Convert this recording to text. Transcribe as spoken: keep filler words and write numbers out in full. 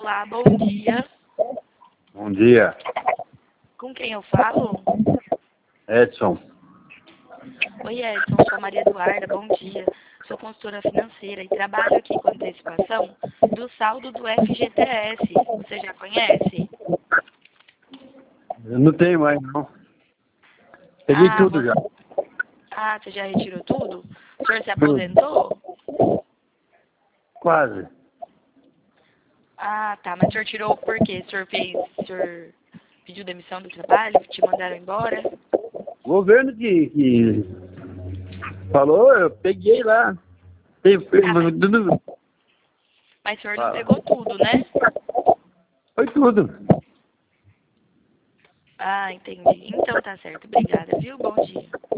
Olá, bom dia. Bom dia. Com quem eu falo? Edson. Oi, Edson, sou a Maria Eduarda, bom dia. Sou consultora financeira e trabalho aqui com antecipação do saldo do F G T S. Você já conhece? Eu não tenho mais, não. Peguei Ah, tudo você... já. Ah, você já retirou tudo? O senhor se aposentou? Quase. Ah, tá. Mas o senhor tirou por quê? O senhor fez... O senhor pediu demissão do trabalho? Te mandaram embora? O governo que, que falou, eu peguei lá. Tem, Ah, mas, tudo. mas o senhor não Fala. pegou tudo, né? Foi tudo. Ah, entendi. Então tá certo. Obrigada, viu? Bom dia.